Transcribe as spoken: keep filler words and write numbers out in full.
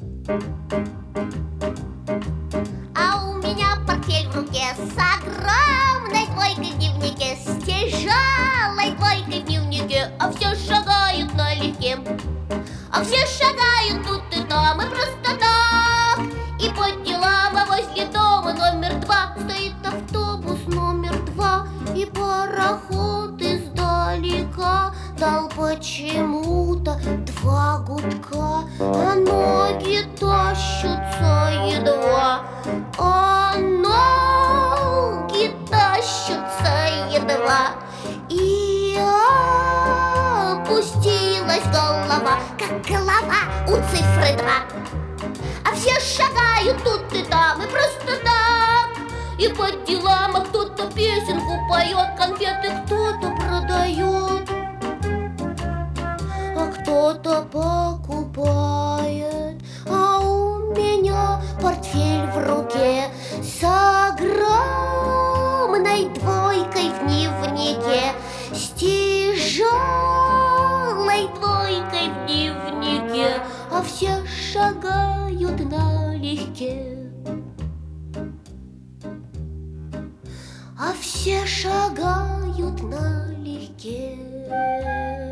А у меня портфель в руке с огромной двойкой в дневнике, с тяжелой двойкой в дневнике, а все шагают налегке. А все шагают тут и там, и просто так. И по делам, а возле дома номер два стоит автобус номер два. И пароход издалека дал почему-то два гудка, а ноги тащатся едва, а ноги тащатся едва. И опустилась голова, как голова у цифры два. А все шагают тут и там, и просто так. И по делам, а кто-то песенку поет, конфеты кто-то продает, а кто-то покупает. А у меня портфель в руке с огромной двойкой в дневнике, с тяжелой двойкой в дневнике, а все шагают налегке. А все шагают налегке.